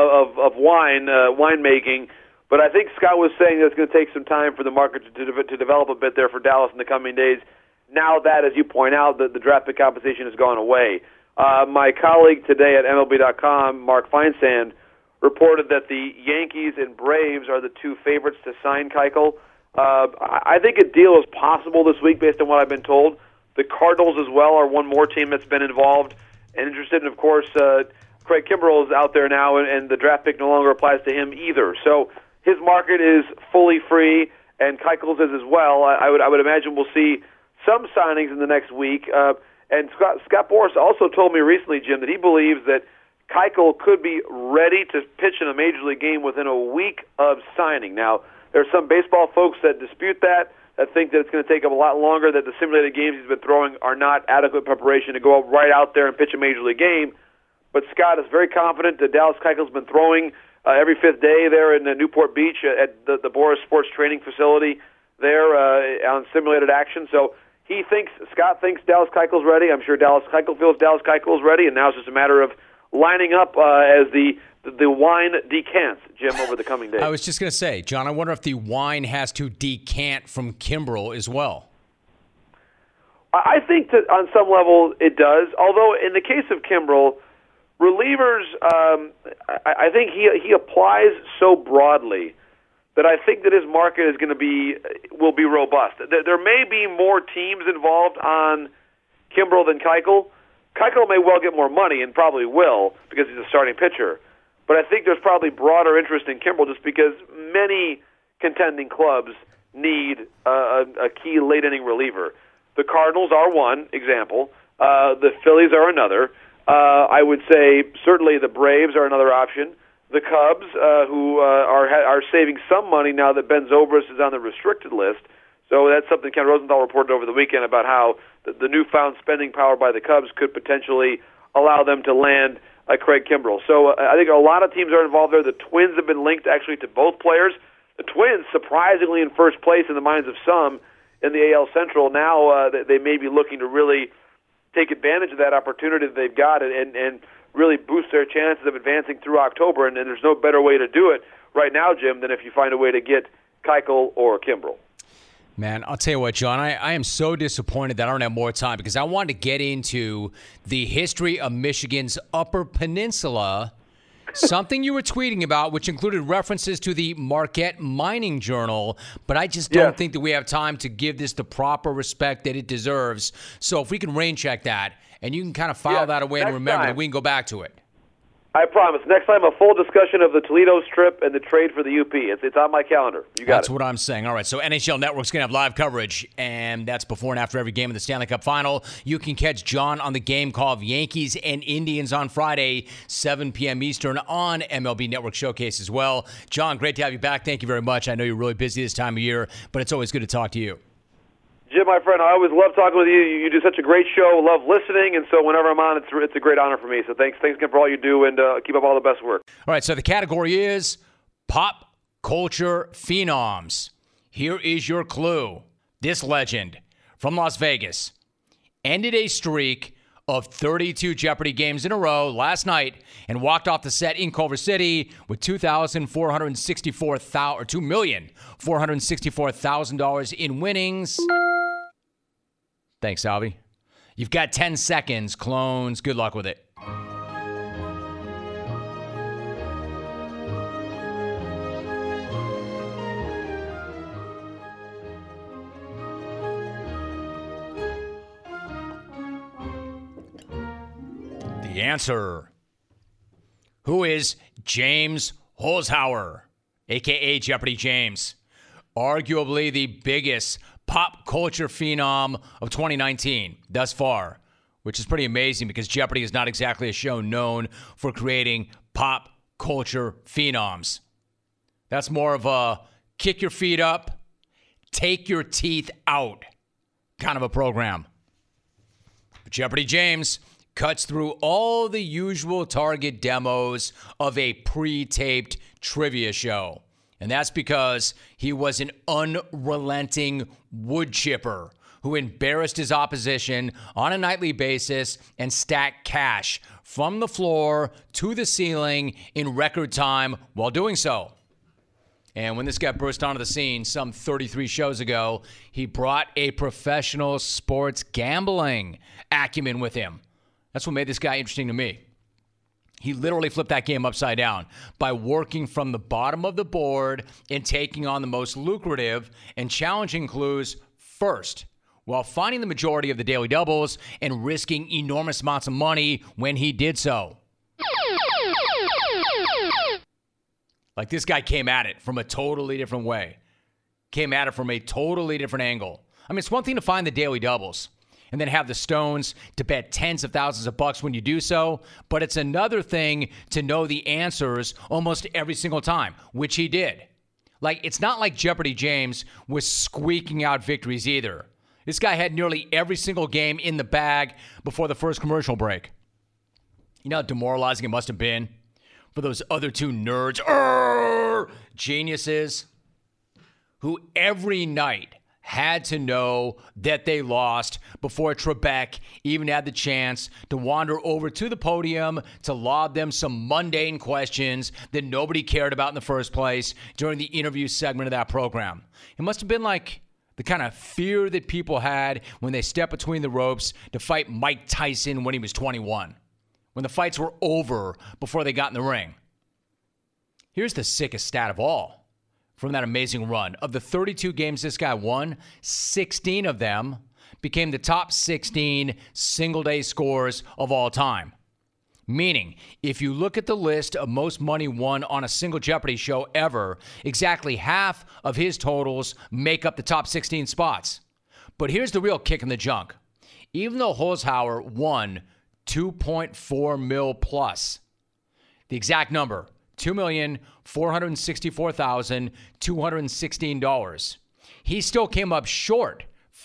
winemaking. But I think Scott was saying that it's going to take some time for the market to develop a bit there for Dallas in the coming days. Now that, as you point out, the draft pick compensation has gone away. My colleague today at MLB.com, Mark Feinsand, reported that the Yankees and Braves are the two favorites to sign Keuchel. I think a deal is possible this week based on what I've been told. The Cardinals as well are one more team that's been involved and interested. And, of course, Craig Kimbrell is out there now, and the draft pick no longer applies to him either. So his market is fully free, and Keuchel's is as well. I would imagine we'll see some signings in the next week. And Scott Boras also told me recently, Jim, that he believes that Keuchel could be ready to pitch in a Major League game within a week of signing. Now, There's some baseball folks that dispute that think that it's going to take him a lot longer, that the simulated games he's been throwing are not adequate preparation to go right out there and pitch a major league game. But Scott is very confident that Dallas Keuchel's been throwing every fifth day there in Newport Beach at the Boris Sports Training Facility there on simulated action. So Scott thinks Dallas Keuchel's ready. I'm sure Dallas Keuchel feels Dallas Keuchel's ready, and now it's just a matter of lining up as the wine decants, Jim, over the coming days. I was just going to say, John, I wonder if the wine has to decant from Kimbrel as well. I think that on some level it does, although in the case of Kimbrel, relievers, I think he applies so broadly that I think that his market will be robust. There may be more teams involved on Kimbrel than Keuchel. Keuchel may well get more money, and probably will, because he's a starting pitcher. But I think there's probably broader interest in Kimbrel just because many contending clubs need a key late-inning reliever. The Cardinals are one example. The Phillies are another. I would say certainly the Braves are another option. The Cubs, who are saving some money now that Ben Zobrist is on the restricted list. So that's something Ken Rosenthal reported over the weekend about how the newfound spending power by the Cubs could potentially allow them to land Craig Kimbrel. So I think a lot of teams are involved there. The Twins have been linked actually to both players. The Twins, surprisingly in first place in the minds of some in the AL Central. Now they may be looking to really take advantage of that opportunity that they've got and really boost their chances of advancing through October. And there's no better way to do it right now, Jim, than if you find a way to get Keuchel or Kimbrel. Man, I'll tell you what, John, I am so disappointed that I don't have more time because I wanted to get into the history of Michigan's Upper Peninsula, something you were tweeting about, which included references to the Marquette Mining Journal, but I just don't think that we have time to give this the proper respect that it deserves. So if we can rain check that, and you can kind of file that away and remember that we can go back to it. I promise. Next time, a full discussion of the Toledo Strip and the trade for the UP. It's on my calendar. You got That's what I'm saying. All right, so NHL Network's going to have live coverage, and that's before and after every game of the Stanley Cup Final. You can catch John on the game call of Yankees and Indians on Friday, 7 p.m. Eastern on MLB Network Showcase as well. John, great to have you back. Thank you very much. I know you're really busy this time of year, but it's always good to talk to you. Jim, my friend, I always love talking with you. You do such a great show. Love listening, and so whenever I'm on, it's a great honor for me. So thanks again for all you do, and keep up all the best work. All right, so the category is Pop Culture Phenoms. Here is your clue. This legend from Las Vegas ended a streak of 32 Jeopardy games in a row last night and walked off the set in Culver City with $2,464,000 in winnings. Thanks, Salvi. You've got 10 seconds, clones. Good luck with it. The answer. Who is James Holzhauer, a.k.a. Jeopardy James? Arguably the biggest pop culture phenom of 2019 thus far, which is pretty amazing because Jeopardy is not exactly a show known for creating pop culture phenoms. That's more of a kick your feet up, take your teeth out kind of a program. But Jeopardy James cuts through all the usual target demos of a pre-taped trivia show. And that's because he was an unrelenting wood chipper who embarrassed his opposition on a nightly basis and stacked cash from the floor to the ceiling in record time while doing so. And when this guy burst onto the scene some 33 shows ago, he brought a professional sports gambling acumen with him. That's what made this guy interesting to me. He literally flipped that game upside down by working from the bottom of the board and taking on the most lucrative and challenging clues first, while finding the majority of the daily doubles and risking enormous amounts of money when he did so. Like, this guy came at it from a totally different way. Came at it from a totally different angle. I mean, it's one thing to find the daily doubles and then have the stones to bet tens of thousands of bucks when you do so. But it's another thing to know the answers almost every single time, which he did. Like, it's not like Jeopardy James was squeaking out victories either. This guy had nearly every single game in the bag before the first commercial break. You know how demoralizing it must have been for those other two nerds, geniuses, who every night had to know that they lost before Trebek even had the chance to wander over to the podium to lob them some mundane questions that nobody cared about in the first place during the interview segment of that program. It must have been like the kind of fear that people had when they stepped between the ropes to fight Mike Tyson when he was 21, when the fights were over before they got in the ring. Here's the sickest stat of all from that amazing run. Of the 32 games this guy won, 16 of them became the top 16 single-day scores of all time. Meaning, if you look at the list of most money won on a single Jeopardy show ever, exactly half of his totals make up the top 16 spots. But here's the real kick in the junk. Even though Holzhauer won $2.4 million plus, the exact number, $2,464,216. He still came up short,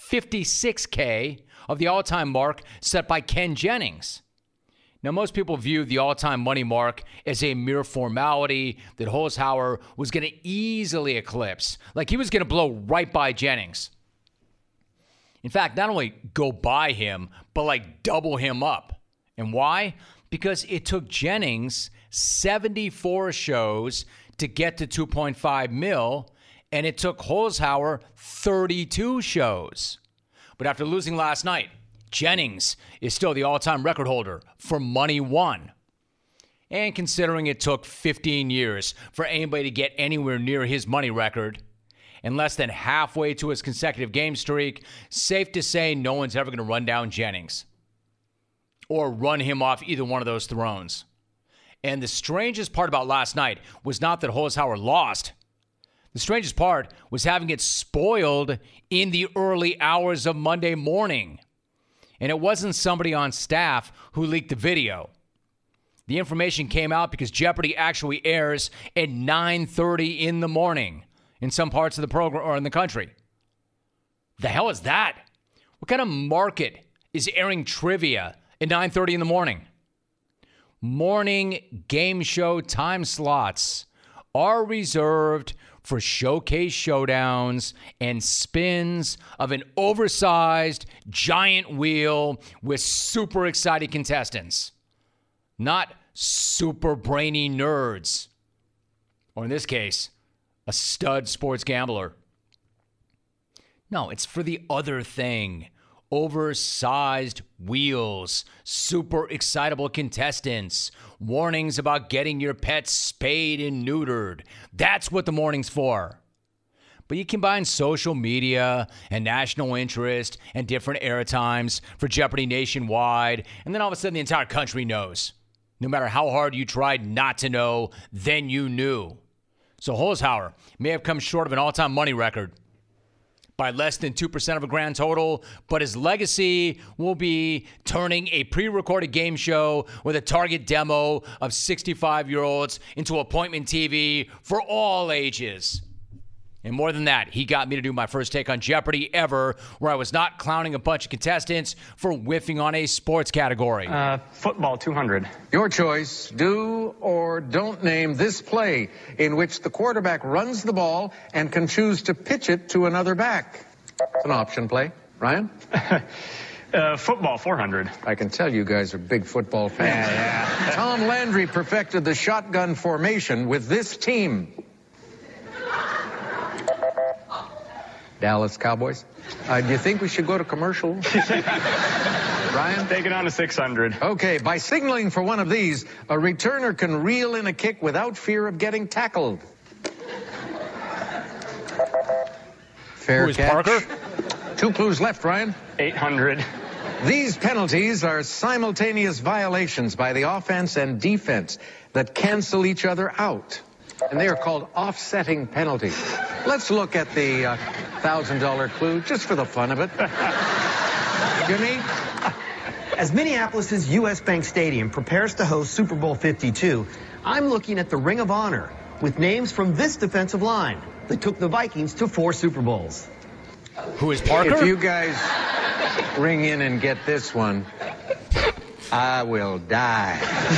$56K, of the all-time mark set by Ken Jennings. Now, most people view the all-time money mark as a mere formality that Holzhauer was going to easily eclipse, like he was going to blow right by Jennings. In fact, not only go by him, but like double him up. And why? Because it took Jennings 74 shows to get to 2.5 mil, and it took Holzhauer 32 shows. But after losing last night, Jennings is still the all-time record holder for money won. And considering it took 15 years for anybody to get anywhere near his money record, and less than halfway to his consecutive game streak, safe to say no one's ever going to run down Jennings or run him off either one of those thrones. And the strangest part about last night was not that Holzhauer lost. The strangest part was having it spoiled in the early hours of Monday morning. And it wasn't somebody on staff who leaked the video. The information came out because Jeopardy actually airs at 9:30 in the morning in some parts of the program or in the country. The hell is that? What kind of market is airing trivia at 9:30 in the morning? Morning game show time slots are reserved for showcase showdowns and spins of an oversized giant wheel with super excited contestants, not super brainy nerds, or in this case, a stud sports gambler. No, it's for the other thing. Oversized wheels, super excitable contestants, warnings about getting your pet spayed and neutered. That's what the morning's for. But you combine social media and national interest and different air times for Jeopardy nationwide, and then all of a sudden the entire country knows. No matter how hard you tried not to know, then you knew. So Holzhauer may have come short of an all-time money record by less than 2% of a grand total, but his legacy will be turning a pre-recorded game show with a target demo of 65-year-olds into appointment TV for all ages. And more than that, he got me to do my first take on Jeopardy ever, where I was not clowning a bunch of contestants for whiffing on a sports category. Football 200. Your choice. Do or don't name this play in which the quarterback runs the ball and can choose to pitch it to another back. It's an option play. Ryan? Football 400. I can tell you guys are big football fans. Yeah. Tom Landry perfected the shotgun formation with this team. Dallas Cowboys. Do you think we should go to commercial? Ryan? Take it on to 600. Okay, by signaling for one of these, a returner can reel in a kick without fear of getting tackled. Fair Who is catch. Parker? 2 clues left, Ryan. 800. These penalties are simultaneous violations by the offense and defense that cancel each other out. And they are called offsetting penalties. Let's look at the $1,000 clue just for the fun of it. Jimmy? As Minneapolis' U.S. Bank Stadium prepares to host Super Bowl 52, I'm looking at the Ring of Honor with names from this defensive line. that took the Vikings to 4 Super Bowls. Who is Parker? If you guys ring in and get this one, I will die.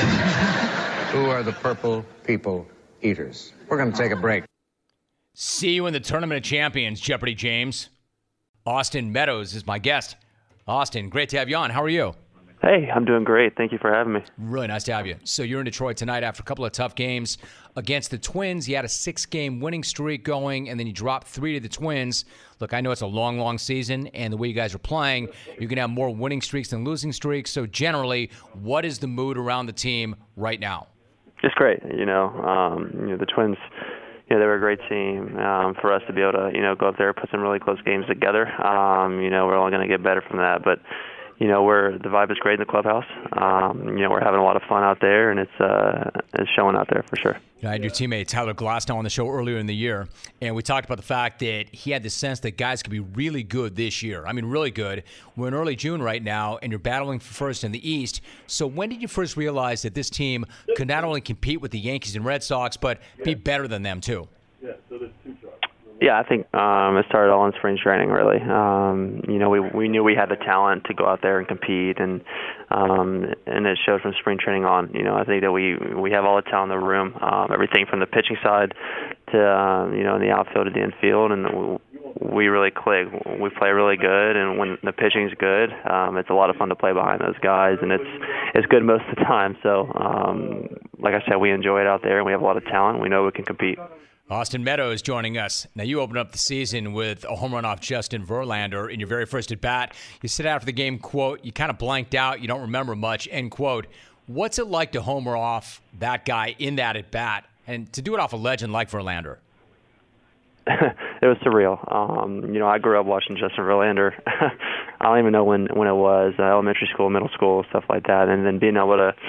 Who are the Purple People Eaters? We're going to take a break. See you in the Tournament of Champions, Jeopardy James. Austin Meadows is my guest. Austin, great to have you on. How are you? Hey, I'm doing great. Thank you for having me. Really nice to have you. So you're in Detroit tonight after a couple of tough games against the Twins. You had a 6-game winning streak going, and then you dropped 3 to the Twins. Look, I know it's a long, long season, and the way you guys are playing, you can have more winning streaks than losing streaks. So generally, what is the mood around the team right now? It's great. The Twins, they were a great team. For us to be able to, go up there, put some really close games together, we're all going to get better from that. But the vibe is great in the clubhouse. We're having a lot of fun out there, and it's showing out there for sure. I had your teammate Tyler Glasnow on the show earlier in the year, and we talked about the fact that he had the sense that guys could be really good this year. I mean, really good. We're in early June right now, and you're battling for first in the East. So when did you first realize that this team could not only compete with the Yankees and Red Sox, but be better than them too? Yeah, I think it started all in spring training, really. We knew we had the talent to go out there and compete, and it showed from spring training on. I think that we have all the talent in the room, everything from the pitching side to in the outfield to the infield, and we really click. We play really good, and when the pitching's good, it's a lot of fun to play behind those guys, and it's good most of the time. So, like I said, we enjoy it out there, and we have a lot of talent. We know we can compete. Austin Meadows joining us. Now, you opened up the season with a home run off Justin Verlander in your very first at-bat. You said after the game, quote, you kind of blanked out, you don't remember much, end quote. What's it like to homer off that guy in that at-bat and to do it off a legend like Verlander? It was surreal. I grew up watching Justin Verlander. I don't even know when it was, elementary school, middle school, stuff like that, and then being able to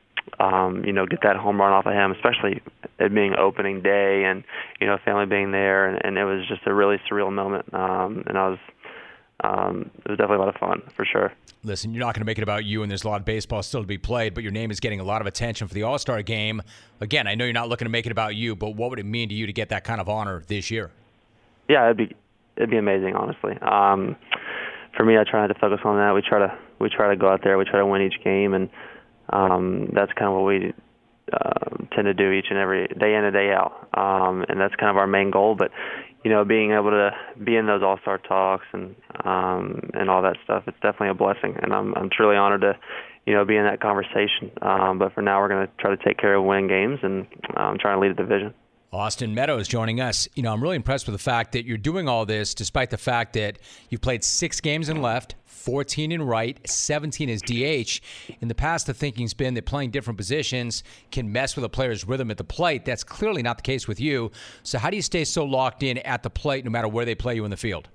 get that home run off of him, especially it being opening day and, family being there. And it was just a really surreal moment. And it was definitely a lot of fun, for sure. Listen, you're not going to make it about you, and there's a lot of baseball still to be played, but your name is getting a lot of attention for the All-Star game. Again, I know you're not looking to make it about you, but what would it mean to you to get that kind of honor this year? Yeah, it'd be amazing, honestly. For me, I try not to focus on that. We try to go out there. We try to win each game, and that's kind of what we tend to do each and every day in and day out, and that's kind of our main goal. But being able to be in those all-star talks and all that stuff, it's definitely a blessing, and I'm truly honored to be in that conversation. But for now, we're going to try to take care of winning games and try to lead a division. Austin Meadows joining us. I'm really impressed with the fact that you're doing all this despite the fact that you've played 6 games in left, 14 in right, 17 as DH. In the past, the thinking's been that playing different positions can mess with a player's rhythm at the plate. That's clearly not the case with you. So how do you stay so locked in at the plate no matter where they play you in the field?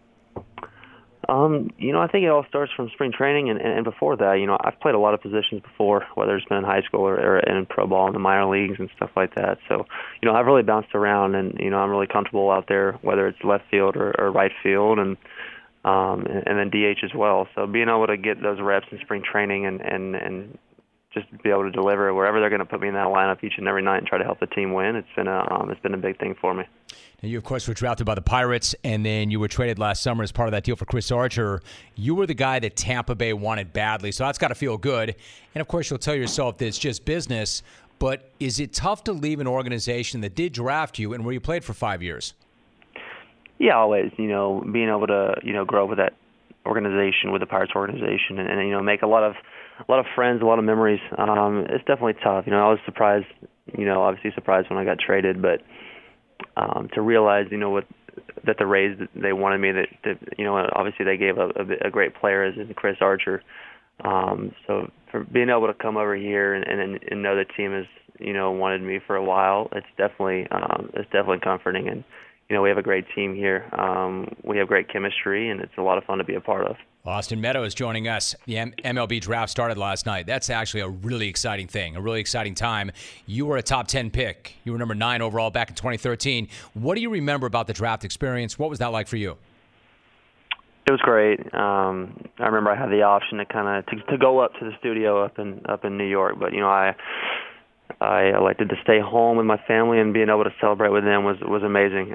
I think it all starts from spring training and before that. I've played a lot of positions before, whether it's been in high school or in pro ball in the minor leagues and stuff like that. So, I've really bounced around, and I'm really comfortable out there, whether it's left field or right field, and then DH as well. So being able to get those reps in spring training and just be able to deliver wherever they're going to put me in that lineup each and every night and try to help the team win, it's been a big thing for me. Now, you, of course, were drafted by the Pirates, and then you were traded last summer as part of that deal for Chris Archer. You were the guy that Tampa Bay wanted badly, so that's got to feel good. And, of course, you'll tell yourself that it's just business, but is it tough to leave an organization that did draft you and where you played for 5 years? Yeah, always. Being able to, grow up with that organization, with the Pirates organization, and make a lot of friends, a lot of memories. It's definitely tough. I was surprised, obviously surprised when I got traded, but to realize, that the Rays, they wanted me, that obviously they gave a great player as in Chris Archer. So for being able to come over here and know the team has, wanted me for a while, it's definitely comforting. And, we have a great team here. We have great chemistry, and it's a lot of fun to be a part of. Austin Meadows joining us. The MLB draft started last night. That's actually a really exciting thing, a really exciting time. You were a top 10 pick. You were number 9 overall back in 2013. What do you remember about the draft experience? What was that like for you? It was great. I remember I had the option to to go up to the studio up in New York, but I elected to stay home with my family, and being able to celebrate with them was amazing.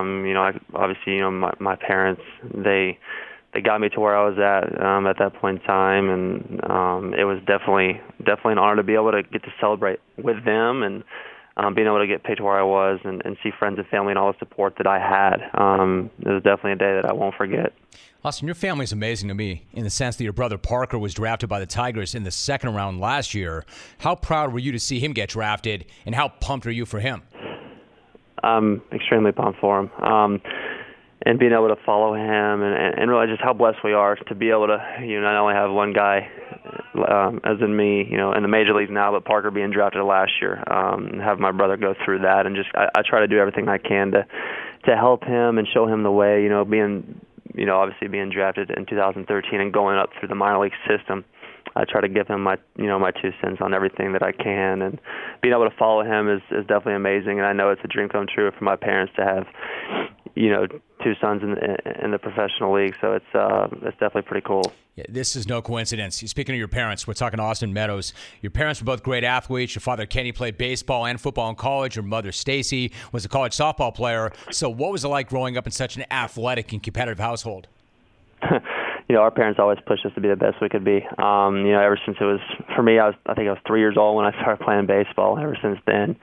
My parents, they got me to where I was at that point in time, and it was definitely an honor to be able to get to celebrate with them, and being able to get picked where I was and see friends and family and all the support that I had. It was definitely a day that I won't forget. Austin, your family's amazing to me in the sense that your brother Parker was drafted by the Tigers in the second round last year. How proud were you to see him get drafted, and how pumped are you for him? I'm extremely pumped for him. And being able to follow him and realize just how blessed we are to be able to, not only have one guy, as in me, in the major leagues now, but Parker being drafted last year, and have my brother go through that. And just, I try to do everything I can to help him and show him the way, obviously being drafted in 2013 and going up through the minor league system. I try to give him my 2 cents on everything that I can, and being able to follow him is definitely amazing. And I know it's a dream come true for my parents to have, 2 sons in the professional league. So it's definitely pretty cool. Yeah, this is no coincidence. Speaking of your parents, we're talking to Austin Meadows. Your parents were both great athletes. Your father, Kenny, played baseball and football in college. Your mother, Stacy, was a college softball player. So what was it like growing up in such an athletic and competitive household? Our parents always pushed us to be the best we could be. Ever since it was, for me, I think I was 3 years old when I started playing baseball. Ever since then,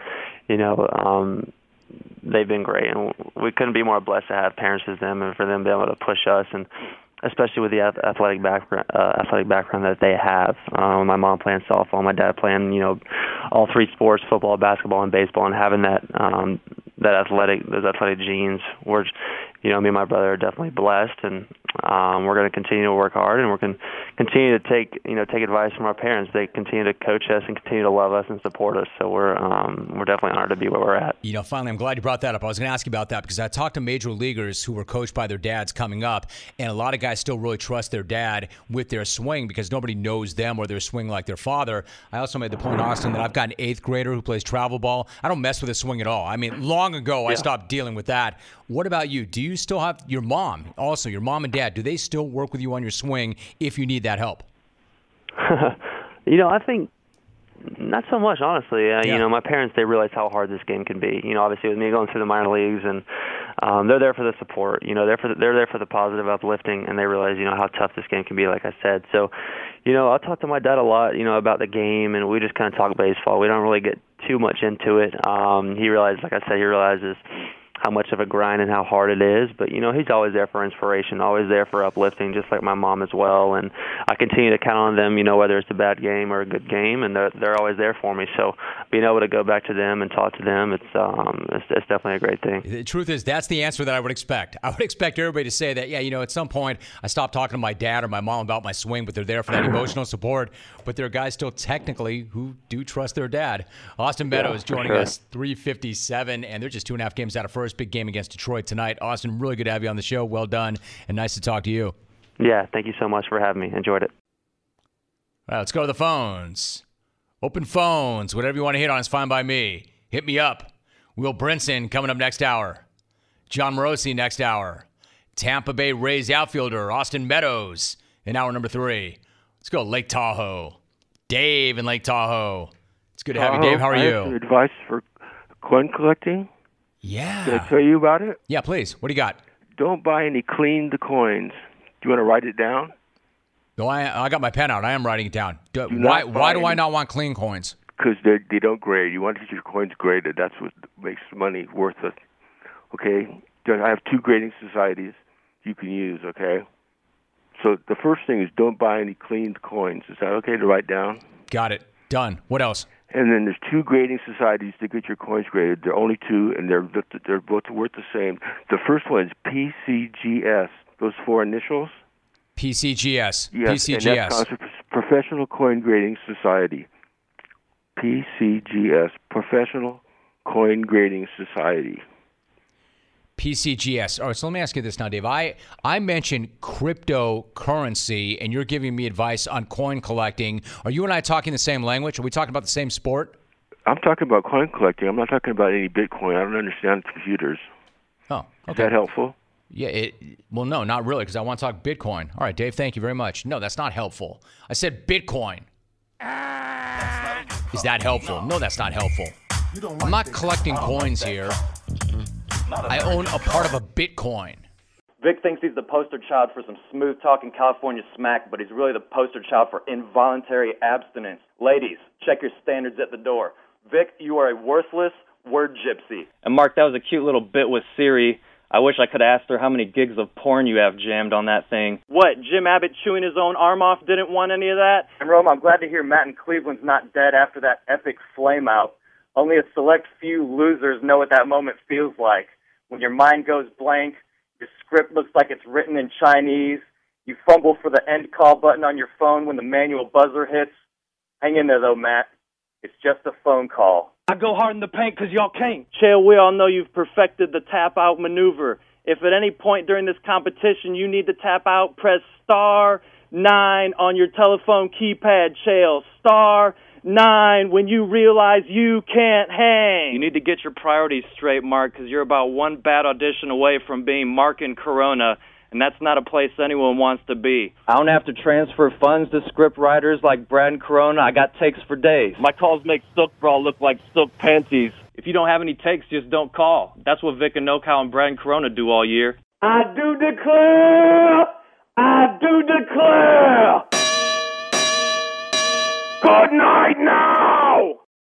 they've been great, and we couldn't be more blessed to have parents as them, and for them to be able to push us, and especially with the athletic background that they have. My mom playing softball, my dad playing, all 3 sports, football, basketball, and baseball, and having those athletic genes. Me and my brother are definitely blessed, and we're going to continue to work hard, and we're going to continue to take advice from our parents. They continue to coach us and continue to love us and support us. So we're definitely honored to be where we're at. Finally, I'm glad you brought that up. I was going to ask you about that because I talked to major leaguers who were coached by their dads coming up, and a lot of guys still really trust their dad with their swing because nobody knows them or their swing like their father. I also made the point, Austin, that I've got an 8th grader who plays travel ball. I don't mess with his swing at all. I mean, long ago, I stopped dealing with that. What about you? Do you still have your mom and dad, do they still work with you on your swing if you need that help? I think not so much, honestly. My parents, they realize how hard this game can be. Obviously with me going through the minor leagues, and they're there for the support. They're there for the positive uplifting, and they realize, how tough this game can be, like I said. So, I'll talk to my dad a lot, about the game, and we just kind of talk baseball. We don't really get too much into it. He realizes how much of a grind and how hard it is. But, he's always there for inspiration, always there for uplifting, just like my mom as well. And I continue to count on them, whether it's a bad game or a good game, and they're always there for me. So being able to go back to them and talk to them, it's definitely a great thing. The truth is, that's the answer that I would expect. I would expect everybody to say that, at some point I stopped talking to my dad or my mom about my swing, but they're there for that emotional support. But there are guys still technically who do trust their dad. Austin Meadows joining us, 3:57, and they're just 2.5 games out of first. Big game against Detroit tonight. Austin, really good to have you on the show. Well done, and nice to talk to you. Yeah, thank you so much for having me. Enjoyed it. All right, let's go to the phones. Open phones. Whatever you want to hit on is fine by me. Hit me up. Will Brinson coming up next hour. John Morosi next hour. Tampa Bay Rays outfielder Austin Meadows in hour number 3. Let's go Lake Tahoe. Dave in Lake Tahoe. It's good to have you, Dave. How are you? I have some advice for coin collecting. Yeah. Can I tell you about it? Yeah, please. What do you got? Don't buy any cleaned coins. Do you want to write it down? No, I got my pen out. I am writing it down. Why do I not want clean coins? Because they don't grade. You want to get your coins graded. That's what makes money worth it. Okay? I have 2 grading societies you can use, okay? So the first thing is don't buy any cleaned coins. Is that okay to write down? Got it. Done. What else? And then there's 2 grading societies to get your coins graded. There are only 2, and they're both worth the same. The first one is PCGS. Those 4 initials. PCGS. Yes, PCGS. And that stands for Professional Coin Grading Society. PCGS. Professional Coin Grading Society. PCGS. All right, so let me ask you this now, Dave. I mentioned cryptocurrency, and you're giving me advice on coin collecting. Are you and I talking the same language? Are we talking about the same sport? I'm talking about coin collecting. I'm not talking about any Bitcoin. I don't understand computers. Oh, okay. Is that helpful? Yeah. Well, no, not really, because I want to talk Bitcoin. All right, Dave, thank you very much. No, that's not helpful. I said Bitcoin. Is that helpful? No, that's not helpful. I'm not collecting coins here. I own a part of a Bitcoin. Vic thinks he's the poster child for some smooth-talking California smack, but he's really the poster child for involuntary abstinence. Ladies, check your standards at the door. Vic, you are a worthless word gypsy. And Mark, that was a cute little bit with Siri. I wish I could have asked her how many gigs of porn you have jammed on that thing. What, Jim Abbott chewing his own arm off didn't want any of that? And Rome, I'm glad to hear Matt in Cleveland's not dead after that epic flame-out. Only a select few losers know what that moment feels like. When your mind goes blank, your script looks like it's written in Chinese, you fumble for the end call button on your phone when the manual buzzer hits. Hang in there, though, Matt. It's just a phone call. I go hard in the paint because y'all can't. Chael, we all know you've perfected the tap-out maneuver. If at any point during this competition you need to tap out, press *9 on your telephone keypad, Chael. *9 when you realize you can't hang. You need to get your priorities straight, Mark, because you're about one bad audition away from being Mark in Corona, and that's not a place anyone wants to be. I don't have to transfer funds to script writers like Brad and Corona. I got takes for days. My calls make Silk Brawl look like silk panties. If you don't have any takes, just don't call. That's what Vic and NoCal and Brad and Corona do all year. I do declare! I do declare! Good night now!